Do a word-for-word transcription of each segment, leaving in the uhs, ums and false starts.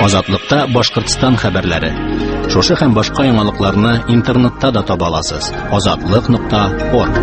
Азатлыкта Башкортстан хәбәрләре. Шушы һәм башка яңалыкларны интернетта да таба аласыз. азатлык нокта орг.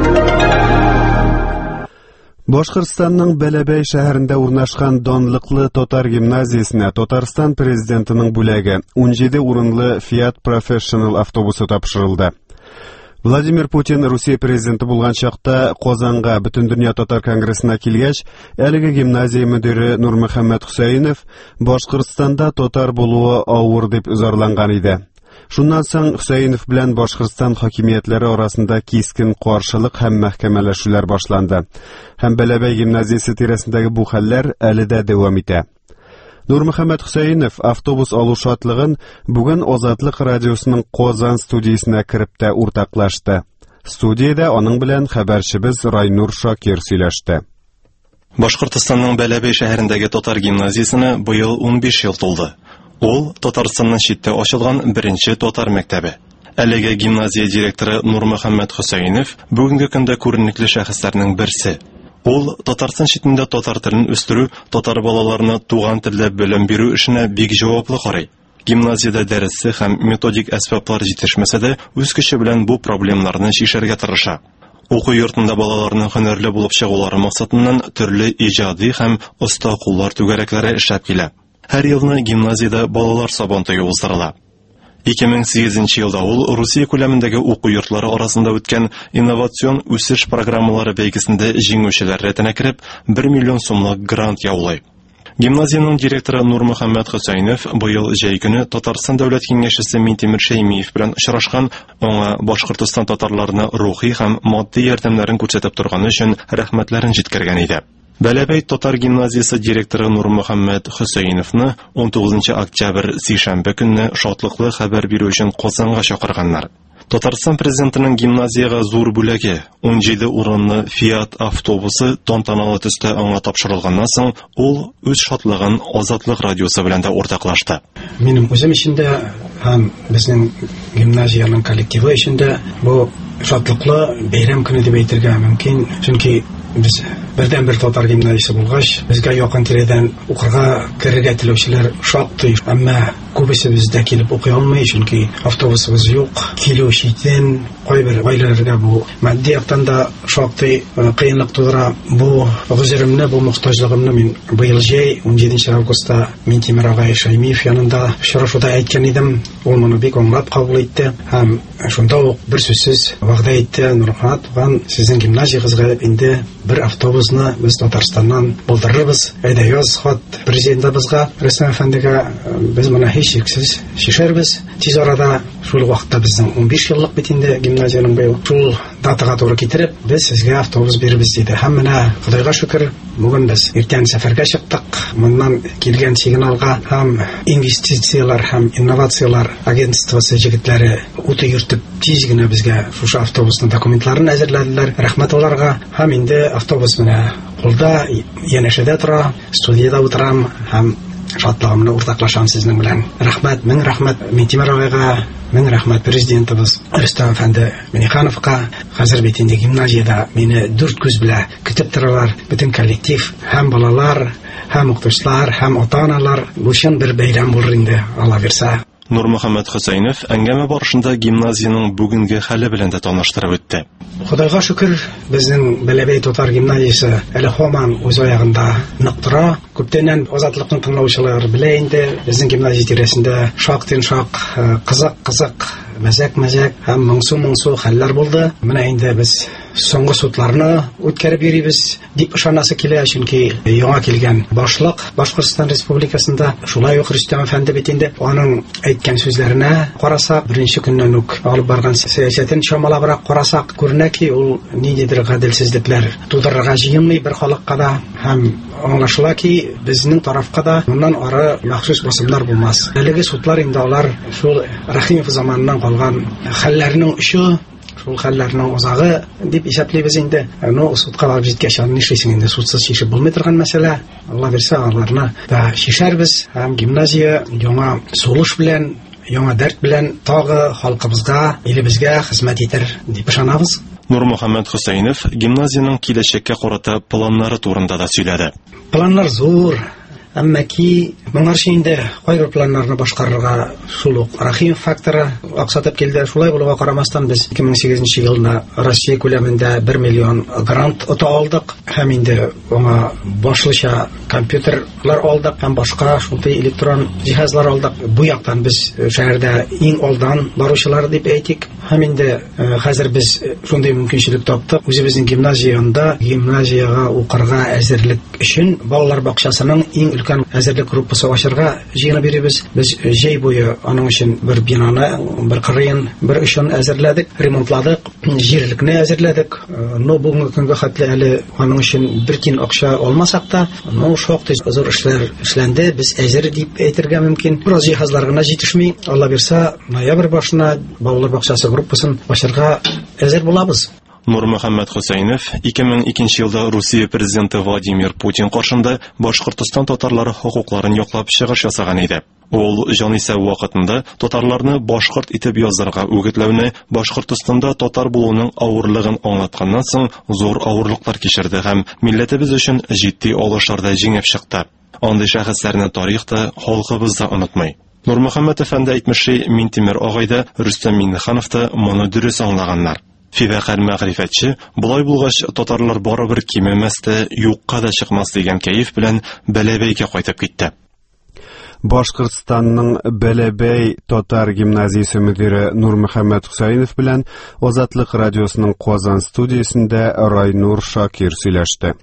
Башкортстанның Бәләбәй шәһәрендә урнашкан данлыклы татар гимназиясенә Татарстан президентының бүләге ун җиде урынлы Fiat Professional автобусы тапшырылды. Владимир Путин Русия президенты булган чакта Казанга Бөтендөнья татар конгрессына килгәч, әлеге гимназия мөдире Нурмөхәммәд Хөсәенов Башкортстанда татар булуы авыр дип зарланган иде. Шуннан соң Хөсәенов белән Башкортстан хакимиятләре арасында кискен каршылык һәм мәхкәмәләшүләр башланды. Һәм Бәләбәй гимназиясе тирәсендәге бу хәлләр әле дә дәвам итә. Нурмөхәммәд Хөсәенов автобус алу шатлыгын бүген Азатлык радиосының Казан студиясенә кереп тә уртаклашты. Студиядә аның белән хәбәрчебез Райнур Шакир сөйләште. Башкортстанның Бәләбәй шәһәрендәге татар гимназиясенә быел ун биш ел тулды. Ул Татарстанның читтә ачылган беренче татар мәктәбе. Әлеге гимназия директоры Нурмөхәммәд Хөсәенов бүгенге көндә күренекле шәхесләрнең берсе. Ул Татарстан читендә татар телен үстерү, татар балаларына туган телдә белем бирү эшенә бик җаваплы карый. Гимназиядә дәресле һәм методик әсбаплар җитешмәсә дә, үз көче белән бу проблемаларны чишәргә тырыша. Уку йортында балаларның һөнәрле булып чыгулары максатыннан төрле иҗади һәм оста куллар түгәрәкләре эшләп килә. Һәр елны гимназиядә балалар сабантуе уздырыла. ике мең сигезенче елда ул Русия күләмендәге уку йортлары арасында үткән инновацион үсеш программалары бәйгесендә җиңүчеләр рәтенә кереп, бер миллион сумлык грант яулый. Гимназияның директоры Нурмөхәммәд Хөсәенов быел җәй көне Татарстан дәүләт киңәшчесе Минтимер Шәймиев белән очрашкан, аңа Башкортстан татарларына рухи һәм матди ярдәмнәрен күрсәтеп торганы өчен рәхмәтләрен җиткергән иде. Бәләбәй татар гимназиясе директоры Нурмөхәммәд Хөсәеновны он тугызынчы октябрь сишәмбе көнне шатлыклы хәбәр бирү өчен Казанга чакырганнар. Татарстан президентының гимназияга зур бүләге ун җиде урынлы Fiat автобусы тантаналы төстә аңа тапшырылганнан соң, ул үз шатлыгын Азатлык радиосы белән дә уртаклашты. Минем үзем ичендә һәм безнең гимназияның коллективы ичендә бу шатлыклы бәйрәм көне дип әйтергә мөмкин, чөнки biz birden bir татар гимназиясе булгач, безгә якын тирәдән укырга керергә теләүчеләр шактый, әмма күбесе бездә килеп укый алмый, чөнки автобусыбыз юк. Килү читен, кайбер гаиләләргә бу матди яктан да шактый кыенлык тудыра. Бу гызырымны, бу мохтаҗлыгымны мин быел җәй он җиденче августта Минтимер агай Шәймиев янында очрашуда әйткән идем. Ул моны бик аңлап кабул итте һәм шунда ук бер сүзсез вәгъдә итте: Нурхат, туган, сезнең гимназиягызга инде bir автобусны biz Татарстаннан булдырырбыз. Әйдә яз хат президентыбызга, Рөстәм әфәндегә, без моны һич шиксез шишәрбез. Тиз арада шул вакытта безнең ун биш еллык бит инде гимназияның быел. Шул датага туры китереп, без сезгә автобус бирбез диде. Һәм менә Худайга шөкер, бүген без иртән сәфәргә чыктык. Моннан килгән сигналга һәм инвестициялар һәм инновациялар агентствосы җегетләре үтә йөртеп тиз генә безгә шушы автобусның документларын әзерләделәр. Рәхмәт аларга. Һәм инде автобус менә кулда, янәшәдә тора, студиядә утырам һәм шатлыгымны уртаклашам сезнең белән. Рәхмәт, мең рәхмәт Минтимер агайга, мең рәхмәт президентыбыз Рөстәм әфәнде Миңнехановка. Хәзер бит инде гимназиядә мине дүрт күз белән көтеп торалар. Бөтен коллектив, һәм балалар, һәм укытучылар, һәм ата-аналар. Бу өчен бер бәйрәм булыр инде, Алла бирсә. Нурмөхәммәд Хөсәенов әңгәмә барышында гимназияның бүгенге хәле белән дә таныштырып үтте. Худайга шөкер, безнең Бәләбәй татар гимназиясе әле һаман үз аягында нык тора. Күптәннән Азатлыкның тыңлаучылары белә инде, безнең гимназия тирәсендә шактый шак, кызык-кызык, мәзәк-мәзәк һәм моңсу-моңсу хәлләр булды. Менә инде без соңгы судларны үткәреп йөрибез дип ышанасы килә, чөнки яңа килгән башлык Башкортстан Республикасында, шулай ук Рөстәм әфәнде бит инде аның әйткән сүзләренә карасак, беренче көннән үк алып барган сәясәтен чамалабрак карасак, күренә ки, ул ниндидер гаделсезлекләр тудырырга җыенмый бер халыкка да, һәм аңлашыла ки, безнең тарафка да моннан ары махсус басымнар булмас. Әлеге судлар инде алар шул Рәхимов заманыннан калган хәлләрнең өче, шул хәлләрнең узагы дип исәпләйбез инде. Ну, судка барып җиткәч, аны нишлисең инде, судсыз чишеп булмый торган мәсьәлә. Алла бирсә, аларны да шишәрбез һәм гимназия яңа сулыш белән, яңа дәрт белән тагы халкыбызга, илебезгә хезмәт итер дип ышанабыз. Нурмөхәммәд Хөсәенов гимназияның киләчәккә карата планнары турында да сөйләде. Планнар зур. әмма ки моңарчы инде кайбер планнарны башкарырга шул ук Рахимов факторы аксатып килде. Шулай булуга карамастан без ике мең сигезенче елда Россия күләмендә бер миллион грант ота алдык һәм инде аңа башлыча компьютерлар алдык һәм башка шундый электрон җиһазлар алдык. Бу яктан без шәһәрдә иң алдан баручылар дип әйтик. Һәм инде хәзер без шундый мөмкинчелек таптык. Үзебезнең гимназиянда гимназиягә укырга әзерлек өчен балалар бакчасының иң өлкән әзерлек группасы ачарга җыена бирибез. Без җәй буе аның өчен бер бинаны, бер кырыен, бер өчен әзерләдек, ремонтладык, җирлекне әзерләдек. Но бүгенге көнгә хәтле әле аның өчен бер тин акча алмасак та, но шактый зур эшләр эшләнде. Без әзер дип әйтергә мөмкин. Бераз җиһазлар гына җитешми. Алла бирсә, ноябрь башына балалар бакчасы группасын ачарга әзер булабыз. Нурмөхәммәд Хусейнов ике мең икенче елда Русия президенты Владимир Путин каршында Башкортстан татарлары хокукларын яклап чыгыш ясаган иде. Ул җанисәп вакытында татарларны башкорт итеп язарга үгетләүне, Башкортстанда татар булуның авырлыгын аңлатканнан соң зур авырлыклар кичерде һәм милләтебез өчен җитди алышларда җиңеп чыкты. Андый шәхесләрне тарихта халкыбыз да онытмый. Нурмөхәммәд әфәнде әйтмеши, Минтимер агай да, Рөстәм Миннеханов та моны дөрес аңлаганнар. Фибәкәр мәгърифәтче, булай булгач татарлар барыбер кимемәстә, юкка да чыкмас дигән кәеф белән Бәләбәйгә кайтып китте. Башкортстанның Бәләбәй татар гимназиясе мөдире Нурмөхәммәд Хусейнов белән Азатлык радиосының Казан студиясендә Райнур Шакир сөйләште.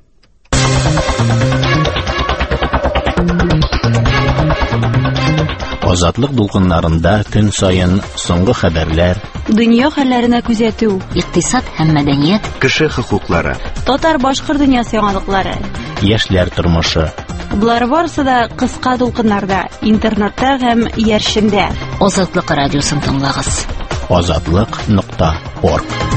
Азатлык дулкыннарында көн сайын соңгы хәбәрләр, дөнья хәлләренә күзәтү, икътисад һәм мәдәният, кеше хокуклары, татар-башкорт дөньясы яңалыклары, яшьләр тормышы. Булар барысы да кыска дулкыннарда, интернетта һәм яршендә. Азатлык радиосын тыңлагыз. азатлык нокта орг